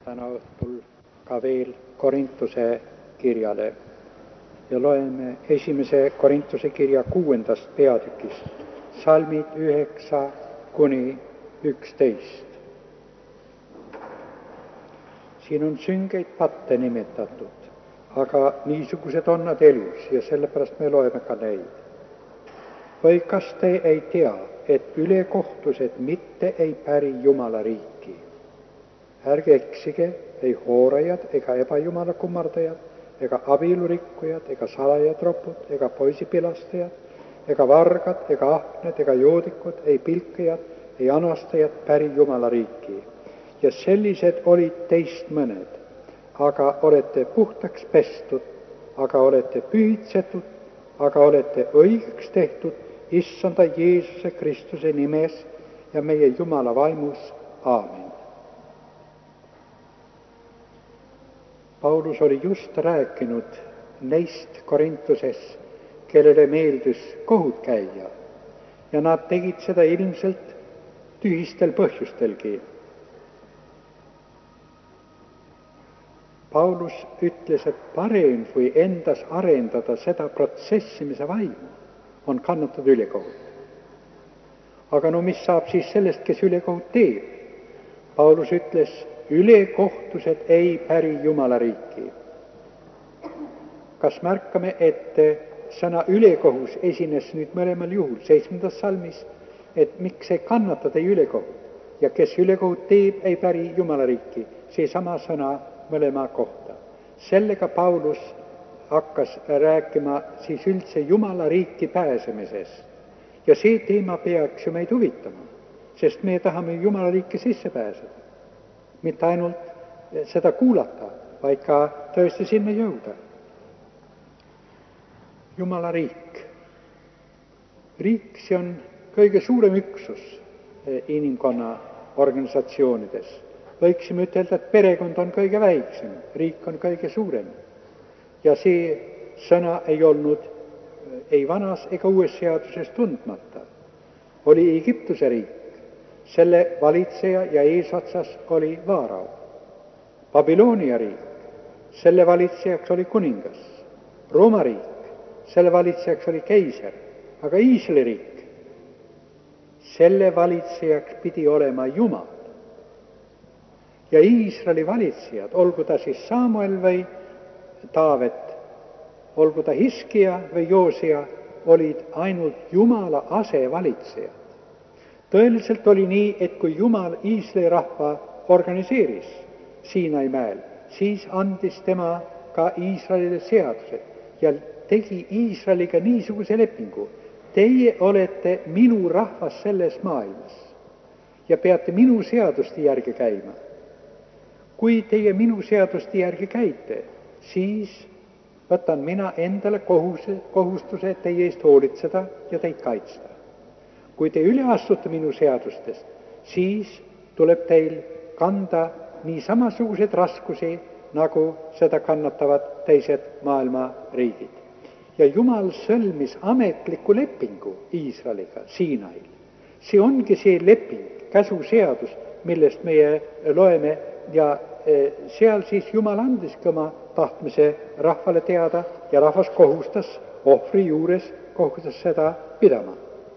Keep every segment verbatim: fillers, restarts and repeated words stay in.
täna õhtul ka veel Korintuse kirjale ja loeme esimese Korintuse kirja kuuendast peatükist, salmid üheksa kuni üksteist. Siin on süngeid patte nimetatud, aga niisugused on nad elus ja sellepärast me loeme ka neid. Või kas te ei tea, et ülekohtused mitte ei päri Jumala riiki? Ärge eksige, ei hoorajad ega ebajumala kummardajad, ega abielurikkujad, ega salajatropud, ega poisipilastajad, ega vargad, ega ahned, ega joodikud, ei pilkajad, ei anastajad päri Jumala riiki. Ja sellised olid teist mõned, aga olete puhtaks pestud, aga olete pühitsetud, aga olete õigeks tehtud Issanda Jeesuse Kristuse nimes ja meie Jumala vaimus. Aamen. Paulus oli just rääkinud neist Korintuses, kellele meeldis kohut käia, ja nad tegid seda ilmselt tühistel põhjustelgi. Paulus ütles, et parem kui endas arendada seda protsessimise vaimu, on kannatada ülekohut. Aga no mis saab siis sellest, kes ülekohut teeb? Paulus ütles, ülekohtused ei päri Jumala riiki. Kas märkame, et sõna ülekohus esines nüüd mõlemal juhul, seitsmendas salmis, et miks ei kannata tei ülekohut ja kes ülekohut teeb, ei päri Jumala riiki. See sama sõna mõlema kohta. Sellega Paulus hakkas rääkima siis üldse Jumala riiki pääsemisest. Ja see teema peaks ju meid huvitama, sest me tahame Jumala riiki sisse pääseda. Mitte ainult seda kuulata, vaid ka tõesti sinna jõuda. Jumala riik. Riik, see on kõige suurem üksus inimkonna organisatsioonides. Võiksime ütelda, et perekond on kõige väiksem, riik on kõige suurem. Ja see sõna ei olnud ei vanas ega uues seaduses tundmata. Oli Egiptuse riik, selle valitseja ja eesotsas oli Vaarao. Babiloonia riik, selle valitsejaks oli kuningas. Rooma riik, selle valitsejaks oli keiser, aga Iisraeli riik, selle valitsejaks pidi olema Jumal. Ja Iisraeli valitsejad, olgu ta siis Samuel või Taavet, olgu ta Hiskia või Joosia, olid ainult Jumala asevalitsejad. Tõeliselt oli nii, et kui Jumal Iisraeli rahva organiseeris Siinai mäel, siis andis tema ka Iisraelile seadused ja tegi Iisraeliga niisuguse lepingu. Teie olete minu rahvas selles maailmas ja peate minu seaduste järgi käima. Kui teie minu seaduste järgi käite, siis võtan mina endale kohuse, kohustuse teie eest hoolitseda ja teid kaitsta. Kui te üle astute minu seadustest, siis tuleb teil kanda nii samasugused raskusi, nagu seda kannatavad teised maailma riigid. Ja Jumal sõlmis ametliku lepingu Iisraeliga Siinail. See ongi see leping, käsuseadus, millest meie loeme ja seal siis Jumal andiski oma tahtmise rahvale teada ja rahvas kohustas ohvri juures, kohustas seda pidama.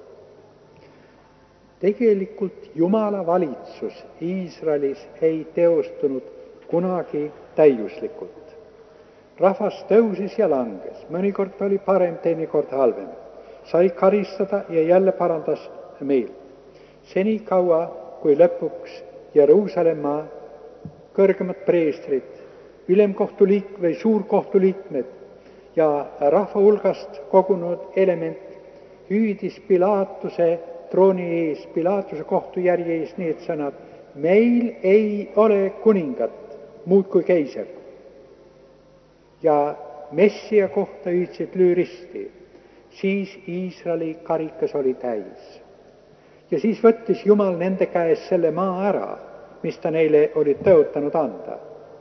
Tegelikult Jumala valitsus Iisraelis ei teostunud kunagi täiuslikult. Rahvas tõusis ja langes, mõnikord oli parem, teinekord halvem. Sai karistada ja jälle parandas meelt. Seni kaua, kui lõpuks Jeruusalemma kõrgemad preestrid, ülemkohtu liik- või suurkohtu liikmed ja rahva hulgast kogunud element hüüdis Pilaatuse trooni ees, Pilaatuse kohtujärje ees need sõnad: meil ei ole kuningat, muud kui keiser. Ja Messia kohta hüüdsid löö risti, siis Iisraeli karikas oli täis. Ja siis võttis Jumal nende käes selle maa ära, mis ta neile oli tõotanud anda.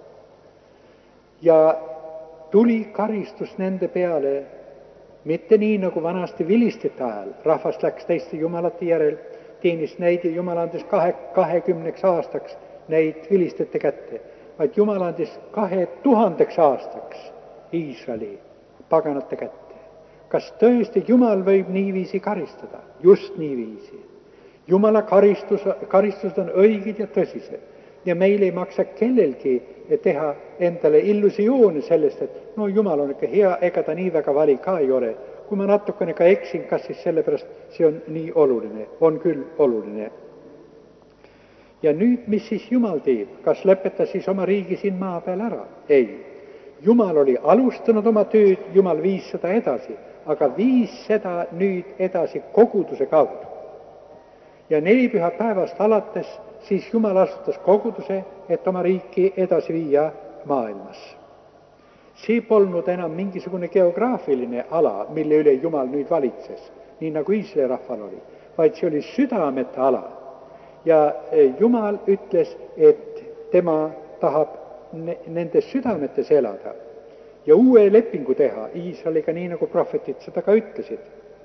Ja tuli karistus nende peale, mitte nii nagu vanasti vilistite ajal, rahvas läks teiste jumalate järel, teenis neid ja Jumal andis kahe, kahekümneks aastaks neid vilistete kätte, vaid Jumal andis kahe tuhandeks aastaks Iisraeli paganate kätte. Kas tõesti Jumal võib niiviisi karistada? Just niiviisi. Jumala karistus, karistused on õigid ja tõsised. Ja meil ei maksa kellelgi teha endale illusioone sellest, et no Jumal on ikka hea, ega ta nii väga vali ka ei ole. Kui ma natukene ka eksin, kas siis sellepärast see on nii oluline? On küll oluline. Ja nüüd, mis siis Jumal teeb? Kas lõpetas siis oma riigi siin maa peal ära? Ei. Jumal oli alustanud oma tööd, Jumal viis seda edasi, aga viis seda nüüd edasi koguduse kaudu. Ja nelipüha päevast alates siis Jumal asutas koguduse, et oma riiki edasi viia maailmas. See polnud enam mingisugune geograafiline ala, mille üle Jumal nüüd valitses, nii nagu Iisraeli rahval oli, vaid see oli südamete ala. Ja Jumal ütles, et tema tahab nende südametes elada ja uue lepingu teha Iisraeliga, nii nagu prohvetid seda ka ütlesid.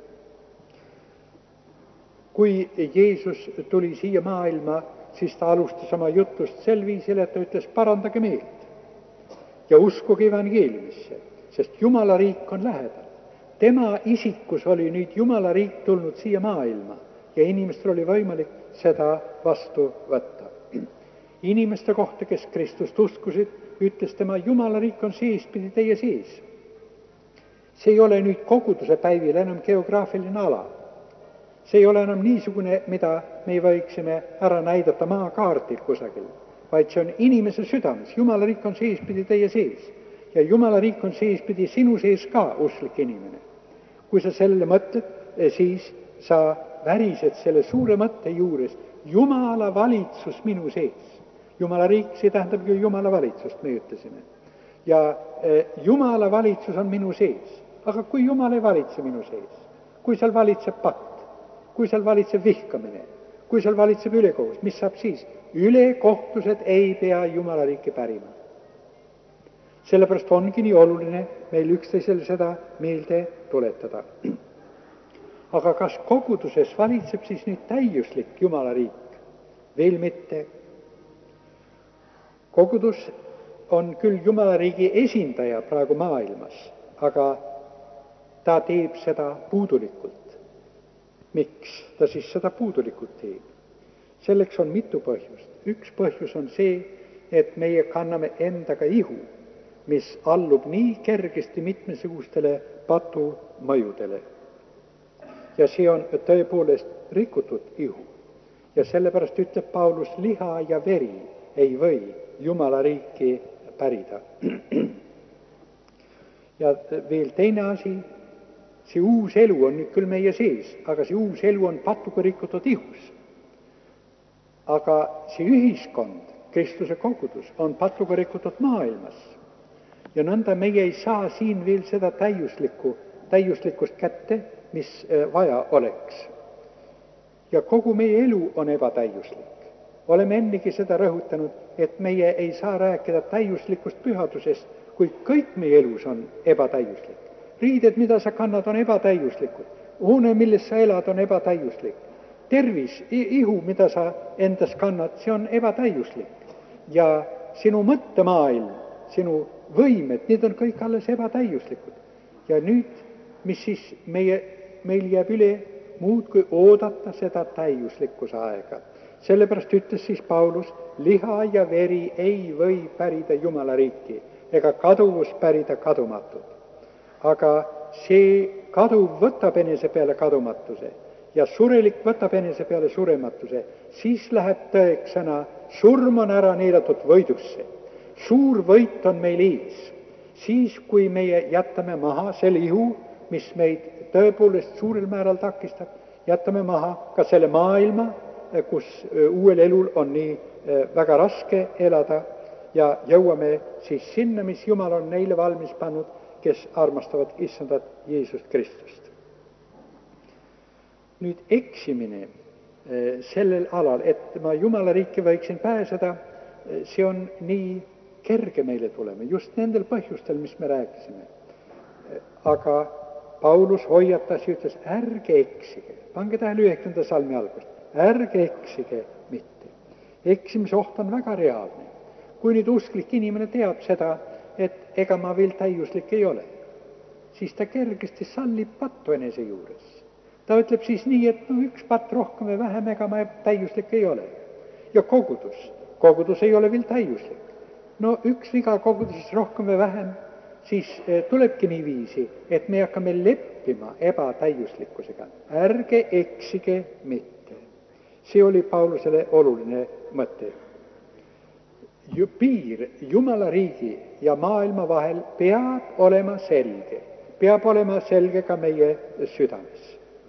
Kui Jeesus tuli siia maailma, siis ta alustas oma jutlust sel viisil, et ta ütles, parandage meelt ja uskuge evangeeliumisse, sest Jumala riik on lähedal. Tema isikus oli nüüd Jumala riik tulnud siia maailma ja inimestel oli võimalik seda vastu võtta. Inimeste kohta, kes Kristust uskusid, ütles tema, Jumala riik on seespidi teie sees. See ei ole nüüd koguduse päivil enam geograafiline ala. See ei ole enam niisugune, mida me võiksime ära näidata maakaardil kusagil, vaid see on inimese südames. Jumala riik on seespidi teie sees ja Jumala riik on seespidi sinu sees ka, usklik inimene. Kui sa sellele mõtled, siis sa värised selle suure mõtte juures, Jumala valitsus minu sees. Jumala riik, see tähendab ju Jumala valitsust, me ütlesime. Ja eh, Jumala valitsus on minu sees. Aga kui Jumal ei valitse minu sees, kui seal valitseb patt, kui seal valitseb vihkamine, kui seal valitseb ülekohus, mis saab siis? Ülekohtused ei pea Jumala riiki pärima. Sellepärast ongi nii oluline meil üksteisele seda meelde tuletada. Aga kas koguduses valitseb siis nüüd täiuslik Jumala riik? Veel mitte. Kogudus on küll Jumala riigi esindaja praegu maailmas, aga ta teeb seda puudulikult. Miks ta siis seda puudulikult teeb? Selleks on mitu põhjust. Üks põhjus on see, et meie kanname endaga ihu, mis allub nii kergesti mitmesugustele patumõjudele. Ja see on tõepoolest rikutud ihu. Ja sellepärast ütleb Paulus, liha ja veri ei või Jumala riiki pärida. Ja veel teine asi, see uus elu on nüüd küll meie sees, aga see uus elu on patuga rikutud ihus. Aga see ühiskond, Kristuse kogudus, on patuga rikutud maailmas. Ja nõnda meie ei saa siin veel seda täiuslikku, täiuslikkust kätte, mis vaja oleks. Ja kogu meie elu on ebatäiuslik. Oleme ennegi seda rõhutanud, et meie ei saa rääkida täiuslikust pühadusest, kui kõik meie elus on ebatäiuslik. Riided, mida sa kannad, on ebatäiuslikud. Hoone, milles sa elad, on ebatäiuslik. Tervis, ihu, mida sa endas kannad, see on ebatäiuslik. Ja sinu mõttemaailm, sinu võimed, need on kõik alles ebatäiuslikud. Ja nüüd, mis siis meie, meil jääb üle muud kui oodata seda täiuslikkuse aega. Sellepärast ütles siis Paulus, liha ja veri ei või pärida Jumala riiki, ega kaduvus pärida kadumatut. Aga see kaduv võtab enese peale kadumatuse ja surelik võtab enese peale surematuse, siis läheb tõeks sõna, surm on ära neelatud võidusse. Suur võit on meil ees. Siis, kui meie jätame maha selle ihu, mis meid tõepoolest suurel määral takistab, jätame maha ka selle maailma, kus uuel elul on nii väga raske elada ja jõuame siis sinna, mis Jumal on neile valmis pannud, kes armastavad issandat Jeesust Kristust. Nüüd eksimine sellel alal, et ma Jumala riiki võiksin pääseda, see on nii kerge meile tulema, just nendel põhjustel, mis me rääkisime. Aga Paulus hoiatas ja ütles, ärge eksige. Pange tähele üheksanda salmi algust. Ärge eksige mitte. Eksimise oht on väga reaalne. Kui nüüd usklik inimene teab seda, et ega ma veel täiuslik ei ole, siis ta kergesti sallib pattu enese juures. Ta ütleb siis nii, et no üks patt rohkem või vähem, ega ma täiuslik ei ole. Ja kogudus, kogudus ei ole veel täiuslik. No üks viga koguduses rohkem või vähem, siis tulebki niiviisi, et me hakkame leppima ebatäiuslikkusega. Ärge eksige mitte. See oli Paulusele oluline mõte. Piir Jumala riigi ja maailma vahel peab olema selge. Peab olema selge ka meie südames.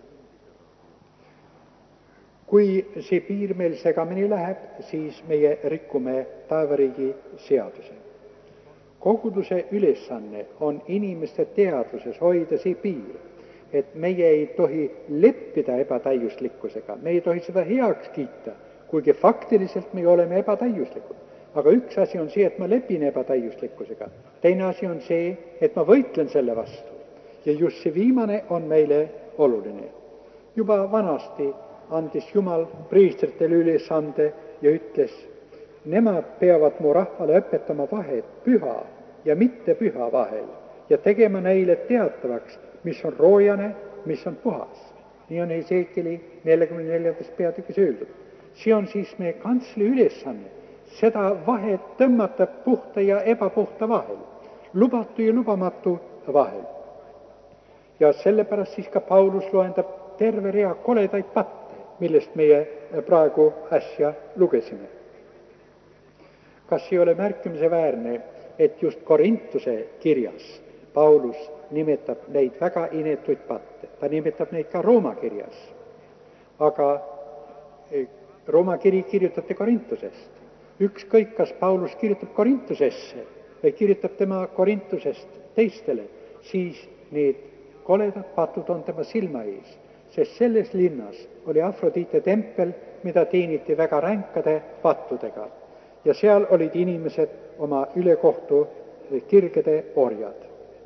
Kui see piir meil segamini läheb, siis meie rikkume taevariigi seaduse. Koguduse ülesanne on inimeste teadvuses hoida see piir, et meie ei tohi leppida ebatäiuslikkusega, me ei tohi seda heaks kiita, kuigi faktiliselt me oleme ebatäiuslikud. Aga üks asi on see, et ma lepin ebatäiuslikkusega. Teine asi on see, et ma võitlen selle vastu. Ja just see viimane on meile oluline. Juba vanasti andis Jumal priistritele ülesande ja ütles, nemad peavad mu rahvale õpetama vahet püha ja mitte püha vahel ja tegema neile teatavaks, mis on roojane, mis on puhas. Nii on Esekieli neljakümne neljandas peatükis öeldud. See on siis meie kantsli ülesanne, seda vahet tõmmata puhta ja ebapuhta vahel, lubatu ja lubamatu vahel. Ja sellepärast siis ka Paulus loendab terve rea koledaid patte, millest meie praegu äsja lugesime. Kas ei ole märkimise väärne, et just Korintuse kirjas Paulus nimetab neid väga inetuid patte. Ta nimetab neid ka Rooma kirjas. Aga Rooma kiri kirjutati Korintusest. Ükskõik, kas Paulus kirjutab Korintusesse või kirjutab tema Korintusest teistele, siis need koledad patud on tema silma ees, sest selles linnas oli Afrodite tempel, mida teeniti väga ränkade pattudega. Ja seal olid inimesed oma ülekohtu kirgede orjad.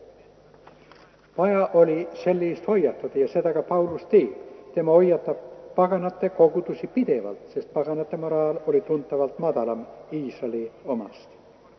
Vaja oli selle eest hoiatada ja seda ka Paulus teeb. Tema hoiatab paganate kogudusi pidevalt, sest paganate moraal oli tuntavalt madalam Iisraeli omast.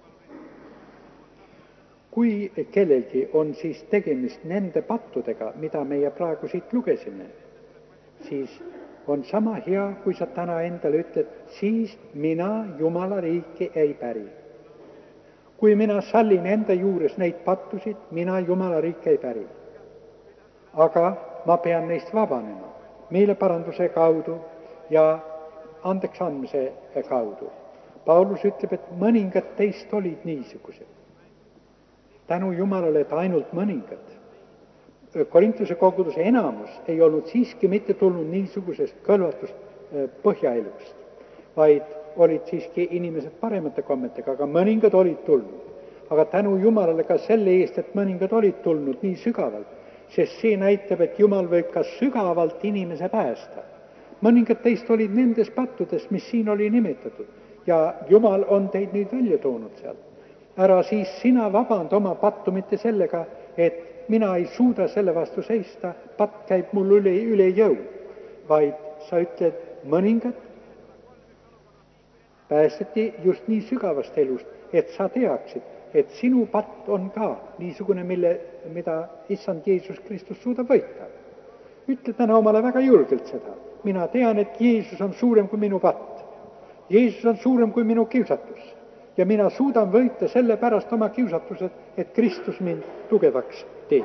Kui kellelgi on siis tegemist nende pattudega, mida meie praegu siit lugesime, siis on sama hea, kui sa täna endale ütled, siis mina Jumala riiki ei päri. Kui mina sallin enda juures neid pattusid, mina Jumala riiki ei päri. Aga ma pean neist vabanema meeleparanduse kaudu ja andeks andmise kaudu. Paulus ütleb, et mõningad teist olid niisugused. Tänu Jumalale, et ainult mõningad. Korintuse koguduse enamus ei olnud siiski mitte tulnud niisugusest kõlvatust põhjaelust, vaid olid siiski inimesed paremate kommetega, aga mõningad olid tulnud. Aga tänu Jumalale ka selle eest, et mõningad olid tulnud nii sügavalt, sest see näitab, et Jumal võib ka sügavalt inimese päästa. Mõningad teist olid nendes pattudes, mis siin oli nimetatud, ja Jumal on teid nüüd välja toonud sealt. Ära siis sina vaband oma pattu mitte sellega, et mina ei suuda selle vastu seista, patt käib mul üle, üle jõu, vaid sa ütled, mõningad päästeti just nii sügavast elust, et sa teaksid, et sinu patt on ka niisugune, mille, mida issand Jeesus Kristus suudab võita. Ütle täna omale väga julgelt seda. Mina tean, et Jeesus on suurem kui minu patt. Jeesus on suurem kui minu kiusatus. Ja mina suudan võita selle pärast oma kiusatused, et Kristus mind tugevaks teeb.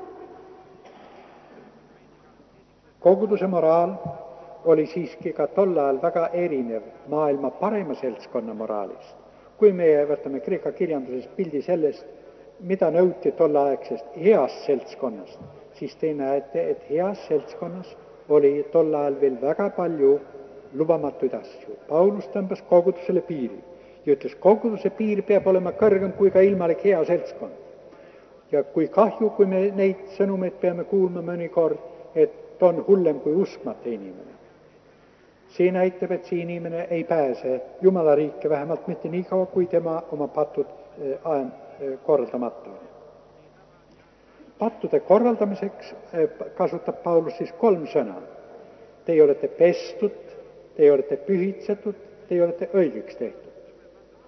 Koguduse moraal oli siiski ka tol ajal väga erinev maailma parema seltskonna moraalist. Kui meie võtame Kreeka kirjanduses pildi sellest, mida nõuti tollaegsest heast seltskonnast, siis te näete, et heas seltskonnas oli tol ajal veel väga palju lubamatuid asju. Paulus tõmbas kogudusele piiri ja ütles, koguduse piir peab olema kõrgem kui ka ilmalik hea seltskond. Ja kui kahju, kui me neid sõnumeid peame kuulma mõnikord, et on hullem kui uskmata inimene. See näitab, et see inimene ei pääse Jumala riike, vähemalt mitte nii kaua, kui tema oma patud korraldamata on. Pattude korraldamiseks kasutab Paulus siis kolm sõna. Teie olete pestud, teie olete pühitsetud, teie olete õigeks tehtud.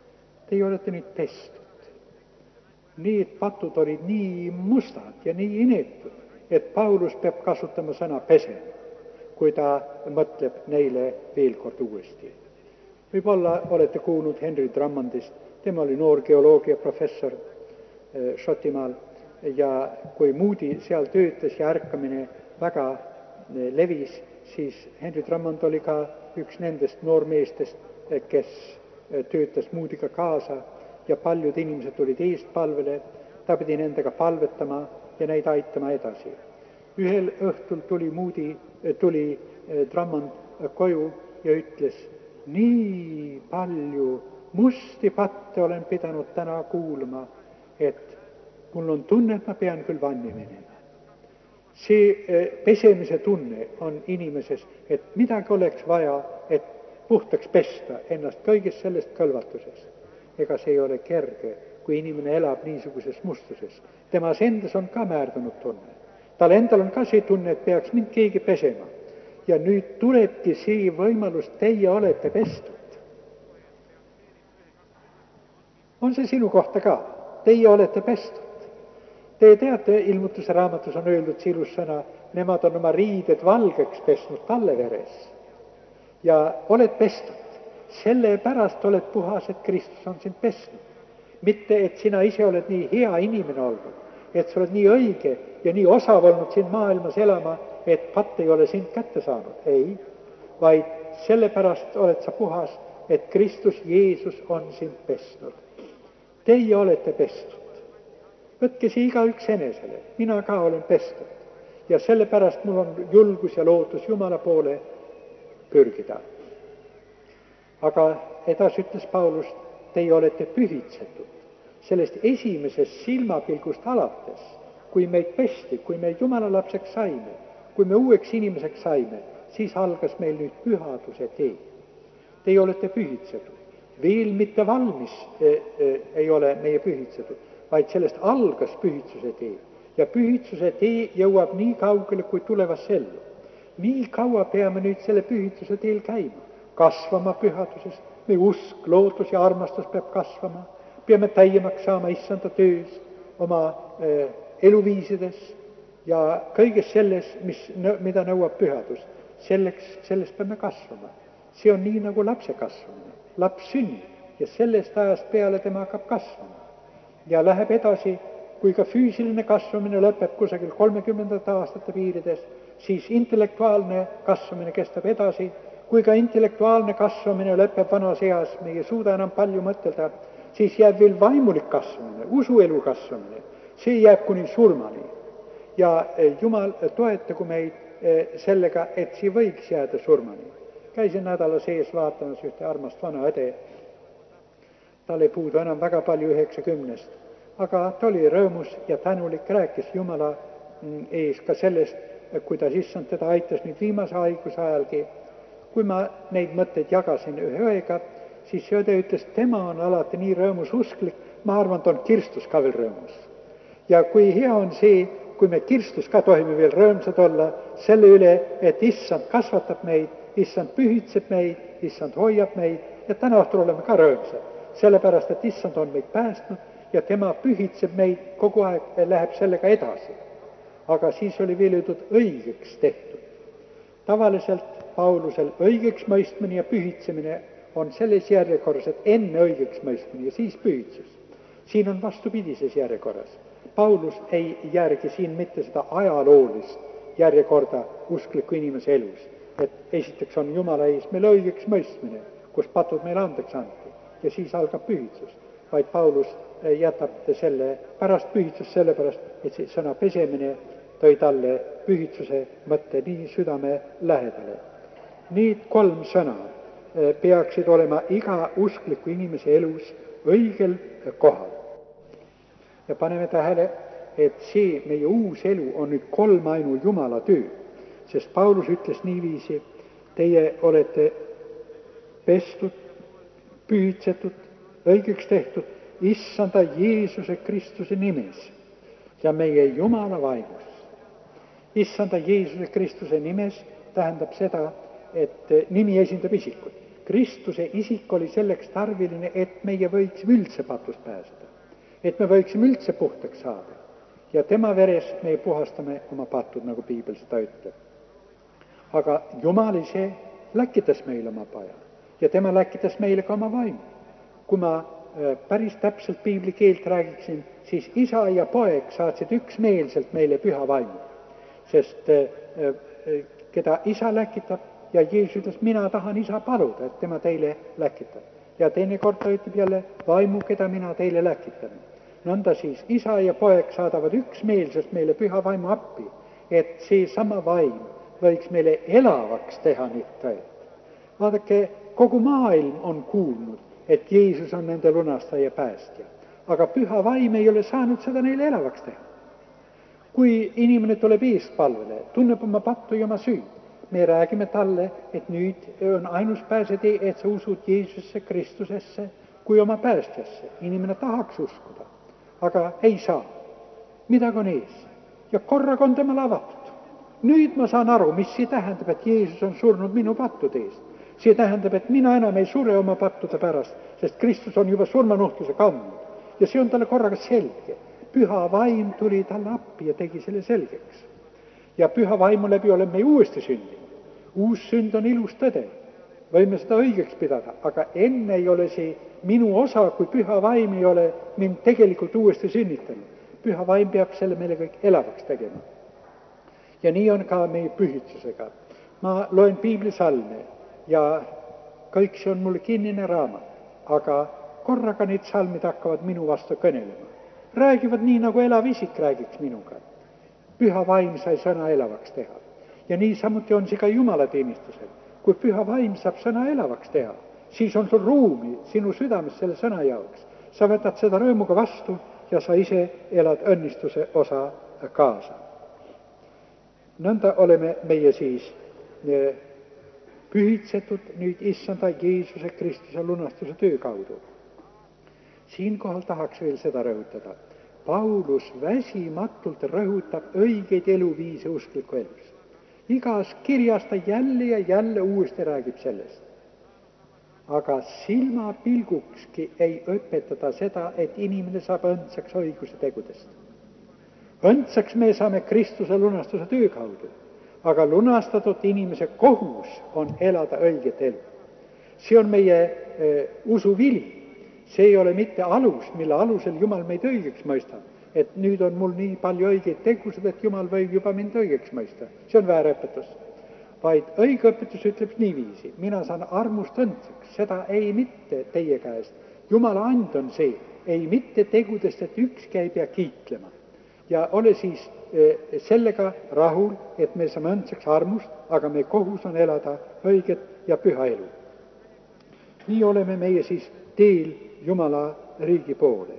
teie olete nüüd pestud. Need patud olid nii mustad ja nii inetud, et Paulus peab kasutama sõna pesema, kui ta mõtleb neile veel kord uuesti. Võib-olla olete kuulnud Henry Drummondist, tema oli noor geoloogia professor Šotimaal ja kui Moody seal töötas ja ärkamine väga levis, siis Henry Drummond oli ka üks nendest noormeestest, kes töötas Moodyga kaasa ja paljud inimesed tulid eest palvele, ta pidi nendega palvetama ja neid aitama edasi. Ühel õhtul tuli Moody, tuli Drummond koju ja ütles, nii palju musti patte olen pidanud täna kuulma, et mul on tunne, et ma pean küll vanni minema. See pesemise tunne on inimeses, et midagi oleks vaja, et puhtaks pesta ennast kõigest sellest kõlvatusest. Ega see ei ole kerge, kui inimene elab niisuguses mustuses. Temas endas on ka määrdunud tunne. Tal endal on ka see tunne, et peaks mind keegi pesema. Ja nüüd tulebki see võimalus, teie olete pestud. On see sinu kohta ka? Teie olete pestud. Te teate, ilmutuse raamatus on öeldud see ilus sõna, nemad on oma riided valgeks pesnud talleveres. Ja oled pestud. Sellepärast oled puhas, et Kristus on sind pesnud. Mitte, et sina ise oled nii hea inimene olnud, et sa oled nii õige ja nii osav olnud siin maailmas elama, et patt ei ole sind kätte saanud. Ei, vaid sellepärast oled sa puhas, et Kristus Jeesus on sind pesnud. Teie olete pestud. Võtke see igaüks enesele. Mina ka olen pestud. Ja sellepärast mul on julgus ja lootus Jumala poole pürgida. Aga edas ütles Paulus, teie olete pühitsetud. Sellest esimesest silmapilgust alates, kui meid pesti, kui me Jumala lapseks saime, kui me uueks inimeseks saime, siis algas meil nüüd pühaduse tee. Teie olete pühitsetud. Veel mitte valmis e, e, ei ole meie pühitsetud, vaid sellest algas pühitsuse tee. Ja pühitsuse tee jõuab nii kaugele, kui tulevas ellu. Nii kaua peame nüüd selle pühitsuse teel käima. Kasvama pühaduses, meie usk, lootus ja armastus peab kasvama, peame täiemaks saama issanda töös, oma äh, eluviisides ja kõiges selles, mis, mida nõuab pühadus. Selleks, sellest peame kasvama. See on nii nagu lapse kasvamine. Laps sünnib ja sellest ajast peale tema hakkab kasvama. Ja läheb edasi, kui ka füüsiline kasvamine lõpeb kusagil kolmekümnendate aastate piirides, siis intellektuaalne kasvamine kestab edasi. Kui ka intellektuaalne kasvamine lõpeb vanas eas, me ei suuda enam palju mõtelda, siis jääb veel vaimulik kasvamine, usuelu kasvamine. See jääb kuni surmani. Ja Jumal toetagu meid sellega, et see võiks jääda surmani. Käisin nädala sees vaatamas ühte armast vana õde. Tal ei puudu enam väga palju üheksakümnest, aga ta oli rõõmus ja tänulik, rääkis Jumala ees ka sellest, kuidas issand teda aitas nüüd viimase haiguse ajalgi. Kui ma neid mõtteid jagasin ühe õega, siis see õde ütles, tema on alati nii rõõmus usklik, ma arvan, ta on kirstus ka veel rõõmus. Ja kui hea on see, kui me kirstus ka tohime veel rõõmsad olla selle üle, et issand kasvatab meid, issand pühitseb meid, issand hoiab meid ja täna õhtul oleme ka rõõmsad. Sellepärast, et issand on meid päästnud ja tema pühitseb meid kogu aeg, läheb sellega edasi. Aga siis oli veel öeldud õigeks tehtud. Tavaliselt Paulusel õigeks mõistmine ja pühitsemine on selles järjekorras, et enne õigeks mõistmine ja siis pühitsus. Siin on vastupidises järjekorras. Paulus ei järgi siin mitte seda ajaloolist järjekorda uskliku inimese elus, et esiteks on Jumala ees meil õigeks mõistmine, kus patud meil andeks anti ja siis algab pühitsus, vaid Paulus jätab selle pärast pühitsus sellepärast, et see sõna pesemine tõi talle pühitsuse mõtte nii südame lähedale. Need kolm sõna peaksid olema iga uskliku inimese elus õigel kohal. Ja paneme tähele, et see meie uus elu on nüüd kolmainu Jumala töö, sest Paulus ütles niiviisi, teie olete pestud, pühitsetud, õigeks tehtud, issanda Jeesuse Kristuse nimes ja meie Jumala vaimus. Issanda Jeesuse Kristuse nimes tähendab seda, et nimi esindab isikut. Kristuse isik oli selleks tarviline, et meie võiksime üldse patust pääseda. Et me võiksime üldse puhtaks saada. Ja tema verest me puhastame oma patud, nagu piibel seda ütleb. Aga Jumal ise läkitas meile oma poja ja tema läkitas meile ka oma vaimu. Kui ma päris täpselt piibli keelt räägiksin, siis isa ja poeg saatsid üksmeelselt meile püha vaimu. Sest keda isa läkitab ja Jeesus ütles, mina tahan isa paluda, et tema teile läkitab. Ja teine kord ta ütleb jälle, vaimu, keda mina teile läkitan. Nõnda siis isa ja poeg saadavad üksmeelselt meile püha vaimu appi, et see sama vaim võiks meile elavaks teha nüüd tõelt. Vaadake, kogu maailm on kuulnud, et Jeesus on nende lunastaja päästja. Aga püha vaim ei ole saanud seda neile elavaks teha. Kui inimene tuleb eestpalvele, tunneb oma pattu ja oma süüd, me räägime talle, et nüüd on ainus pääsetee, et sa usud Jeesusse, Kristusesse kui oma päästjasse. Inimene tahaks uskuda, aga ei saa. Midagi on ees ja korraga on temale avatud. Nüüd ma saan aru, mis see tähendab, et Jeesus on surnud minu pattude eest. See tähendab, et mina enam ei sure oma pattude pärast, sest Kristus on juba surmanuhtluse kandnud. Ja see on talle korraga selge. Püha vaim tuli talle appi ja tegi selle selgeks. Ja püha vaimu läbi oleme me uuesti sündinud. Uus sünd on ilus tõde. Võime seda õigeks pidada, aga enne ei ole see minu osa, kui püha vaim ei ole mind tegelikult uuesti sünnitanud. Püha vaim peab selle meile kõik elavaks tegema. Ja nii on ka meie pühitsusega. Ma loen piiblisalme ja kõik see on mulle kinnine raamat, aga korraga need salmid hakkavad minu vastu kõnelema. Räägivad nii, nagu elav isik räägiks minuga. Püha vaim sai sõna elavaks teha. Ja nii samuti on see ka Jumala teenistusel. Kui püha vaim saab sõna elavaks teha, siis on sul ruumi sinu südames selle sõna jaoks. Sa võtad seda rõõmuga vastu ja sa ise elad õnnistuse osa kaasa. Nõnda oleme meie siis pühitsetud nüüd issanda Jeesuse Kristuse lunastuse töö kaudu. Siinkohal tahaks veel seda rõhutada. Paulus väsimatult rõhutab õigeid eluviise uskliku elus. Igas kirjas ta jälle ja jälle uuesti räägib sellest. Aga silmapilgukski ei õpetada seda, et inimene saab õndsaks õiguse tegudest. Õndsaks me saame Kristuse lunastuse töö kaudu, aga lunastatud inimese kohus on elada õiget elu. See on meie e, usu vili. See ei ole mitte alus, mille alusel Jumal meid õigeks mõistab, et nüüd on mul nii palju õigeid tegusid, et Jumal võib juba mind õigeks mõista. See on väär õpetus. Vaid õige õpetus ütleb niiviisi, mina saan armust õndsaks, seda ei mitte teie käest. Jumala and on see, ei mitte tegudest, et ükski ei pea kiitlema. Ja ole siis e, sellega rahul, et me saame õndsaks armust, aga meie kohus on elada õiget ja püha elu. Nii oleme meie siis teel Jumala riigi poole.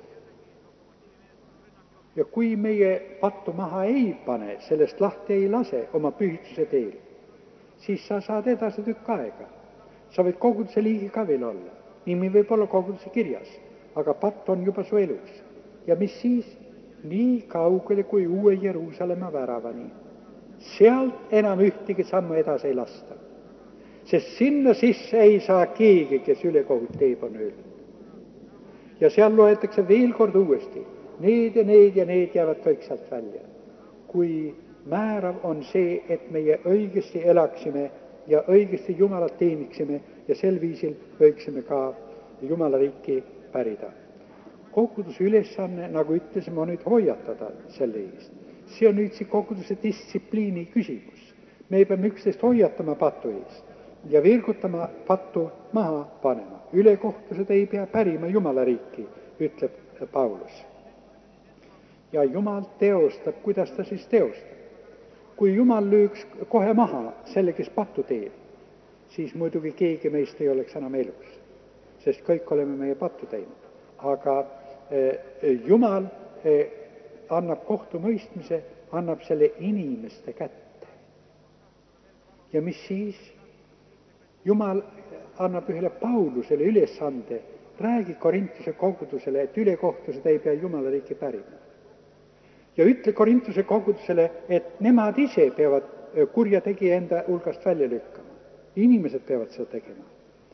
Ja kui meie pattu maha ei pane, sellest lahti ei lase oma pühitsuse teel, siis sa saad edasi tükk aega. Sa võid koguduse liigi ka veel olla. Nimi võib olla koguduse kirjas, aga patt on juba su elus. Ja mis siis? Nii kaugele kui uue Jeruusalemma väravani. Sealt enam ühtegi sammu edasi ei lasta. Sest sinna sisse ei saa keegi, kes ülekohut teeb, on öelnud. Ja seal loetakse veel kord uuesti. Need ja need ja need jäävad kõik sealt välja. Kui määrav on see, et meie õigesti elaksime ja õigesti Jumalat teeniksime ja sel viisil võiksime ka Jumala riiki pärida. Koguduse ülesanne, nagu ütlesime, on nüüd hoiatada selle eest. See on nüüd see koguduse distsipliini küsimus. Me peame üksteist hoiatama patu eest ja virgutama pattu maha panema. Ülekohtused ei pea pärima Jumala riiki, ütleb Paulus. Ja Jumal teostab, kuidas ta siis teostab. Kui Jumal lüüks kohe maha selle, kes pattu teeb, siis muidugi keegi meist ei oleks enam elus, sest kõik oleme meie pattu teinud. Aga eh, Jumal eh, annab kohtumõistmise, annab selle inimeste kätte. Ja mis siis? Jumal annab ühele Paulusele ülesande, räägi Korintuse kogudusele, et ülekohtused ei pea Jumala riiki pärima. Ja ütle Korintuse kogudusele, et nemad ise peavad kurjategija enda hulgast välja lükkama. Inimesed peavad seda tegema.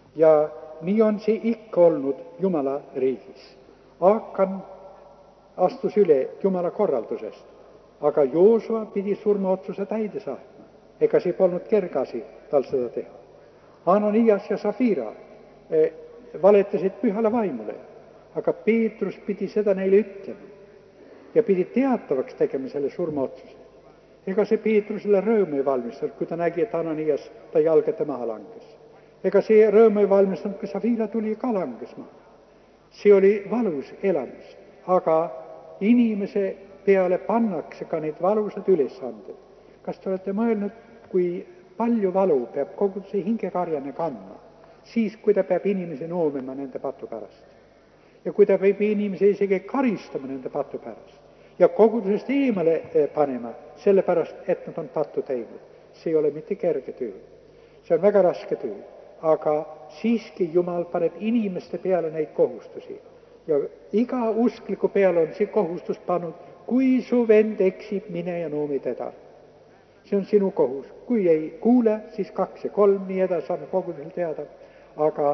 Ja nii on see ikka olnud Jumala riigis. Aakan astus üle Jumala korraldusest, aga Joosua pidi surmaotsuse täide saatma. Ega see polnud kerge asi tal seda teha. Ananias ja Safira eh, valetasid pühale vaimule, aga Peetrus pidi seda neile ütlema ja pidi teatavaks tegema selle surmaotsuse. Ega see Peetrusele rõõmu ei valmistanud, kui ta nägi, et Ananias ta jalgade maha langes. Ega see rõõmu ei valmistanud, kui Safira tuli ka langes maha. See oli valus elamus, aga inimese peale pannakse ka neid valusad ülesanded. Kas te olete mõelnud, kui palju valu peab kogu see hingekarjane kandma, siis kui ta peab inimese noomima nende patu pärast. Ja kui ta peab inimese isegi karistama nende patu pärast ja kogudusest eemale panema, sellepärast, et nad on pattu teinud. See ei ole mitte kerge töö. See on väga raske töö. Aga siiski Jumal paneb inimeste peale neid kohustusi. Ja iga uskliku peale on see kohustus pannud, kui su vend eksib, mine ja noomi teda. See on sinu kohus. Kui ei kuule, siis kaks ja kolm, nii edasi saame kogudusel teada. Aga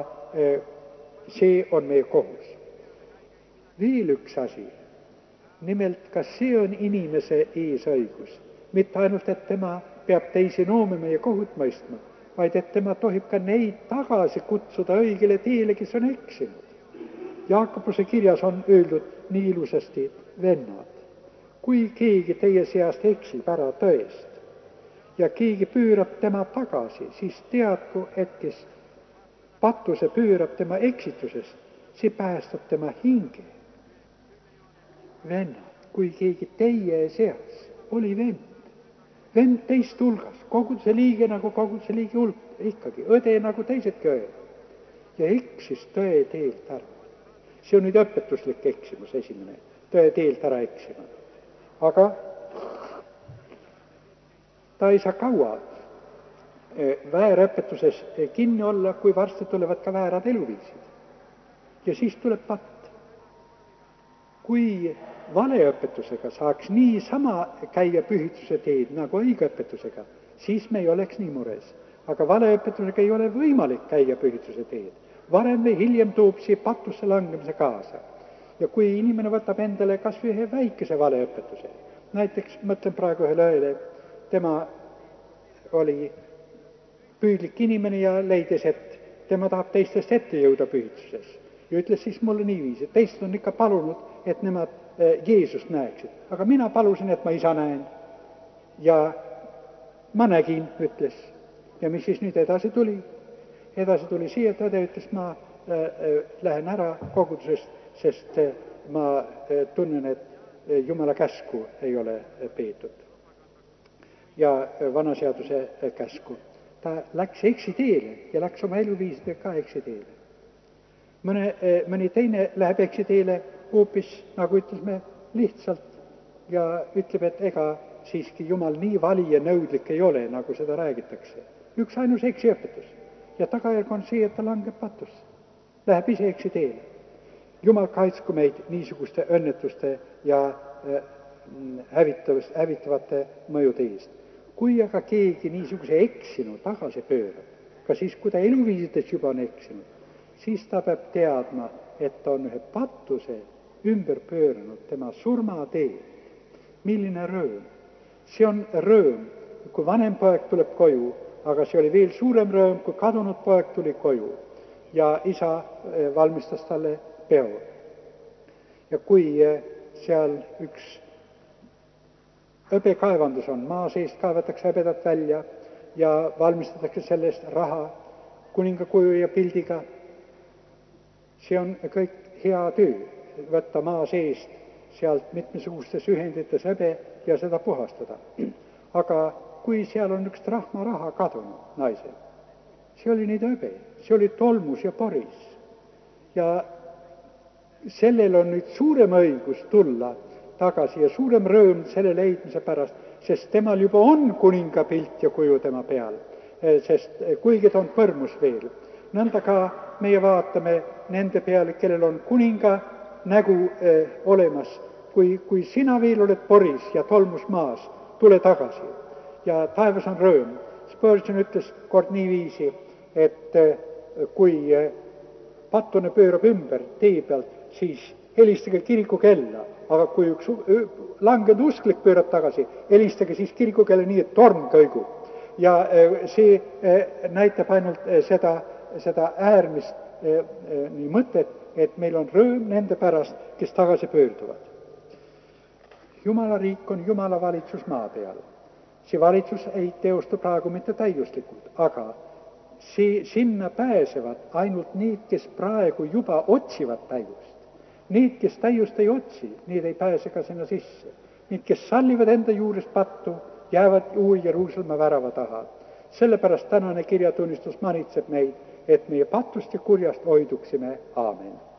see on meie kohus. Veel üks asi. Nimelt, kas see on inimese eesõigus? Mitte ainult, et tema peab teisi noomima ja kohut mõistma, vaid et tema tohib ka neid tagasi kutsuda õigele teele, kes on eksinud. Jaakobuse kirjas on öeldud nii ilusasti, vennad, kui keegi teie seast eksib ära tõest ja keegi pöörab tema tagasi, siis teadku, et kes patuse pöörab tema eksitusest, see päästab tema hinge. Vennad, kui keegi teie seas oli vend, vend teist hulgas, koguduse liige nagu koguduse liige hulk, ikkagi õde nagu teisedki õed, ja eksis tõe teelt ära. See on nüüd õpetuslik eksimus esimene, tõe teelt ära eksima. Aga ta ei saa kaua väärõpetuses kinni olla, kui varsti tulevad ka väärad eluviisid. Ja siis tuleb patt. Kui valeõpetusega saaks nii sama käia pühitsuse teed nagu õigeõpetusega, siis me ei oleks nii mures. Aga valeõpetusega ei ole võimalik käia pühitsuse teed. Varem või hiljem toob see patusse langemise kaasa. Ja kui inimene võtab endale kas või ühe väikese valeõpetuse, näiteks mõtlen praegu ühele õele, tema oli püüdlik inimene ja leides, et tema tahab teistest ette jõuda pühitsuses. Ja ütles siis mulle niiviisi, et teised on ikka palunud, et nemad Jeesust näeksid. Aga mina palusin, et ma isa näen. Ja ma nägin, ütles. Ja mis siis nüüd edasi tuli? Edasi tuli siia, et õde ütles, ma lähen ära kogudusest, sest ma tunnen, et Jumala käsku ei ole peetud. Ja vanaseaduse käsku. Ta läks eksiteele ja läks oma eluviisidega ka eksiteele. Mõne, mõni teine läheb eksiteele hoopis, nagu ütlesime, lihtsalt ja ütleb, et ega siiski Jumal nii vali ja nõudlik ei ole, nagu seda räägitakse. Üks ainus eksiõpetus. Ja tagajärg on see, et ta langeb patusse. Läheb ise eksiteele. Jumal kaitsku meid niisuguste õnnetuste ja hävitavate mõjude eest. Kui aga keegi niisuguse eksinu tagasi pöörab, ka siis, kui ta eluviisides juba on eksinud, siis ta peab teadma, et ta on ühe patuse ümber pööranud tema surmatee. Milline rõõm? See on rõõm, kui vanem poeg tuleb koju, aga see oli veel suurem rõõm, kui kadunud poeg tuli koju ja isa valmistas talle peo. Ja kui seal üks hõbekaevandus on, maa seest kaevatakse hõbedat välja ja valmistatakse sellest raha kuningakuju ja pildiga, see on kõik hea töö, võtta maa seest sealt mitmesugustes ühendites hõbe ja seda puhastada. Aga kui seal on üks rahma raha kadunud naisel, see oli neid hõbe, see oli tolmus ja poris. Ja sellel on nüüd suurem õigus tulla tagasi ja suurem rõõm selle leidmise pärast, sest temal juba on kuningapilt ja kuju tema peal, sest kuigi ta on põrmus veel. Nõnda ka meie vaatame nende peale, kellel on kuninga nägu eh, olemas. Kui, kui sina veel oled poris ja tolmus maas, tule tagasi. Ja taevas on rõõm. Spurgeon ütles kord nii viisi, et kui pattune pöörab ümber tee pealt, siis helistage kirikukella, aga kui üks langenud usklik pöörab tagasi, helistage siis kirikukella nii, et torm kõigub. Ja see näitab ainult seda, seda äärmist nii mõtet, et meil on rõõm nende pärast, kes tagasi pöörduvad. Jumala riik on Jumala valitsus maa peal. See valitsus ei teostu praegu mitte täiuslikult, aga see, sinna pääsevad ainult need, kes praegu juba otsivad täiust. Need, kes täiust ei otsi, need ei pääse ka sinna sisse. Need, kes sallivad enda juurest pattu, jäävad Uue Jeruusalemma värava taha. Sellepärast tänane kirjatunnistus manitseb meid, et meie patust ja kurjast hoiduksime. Aamen.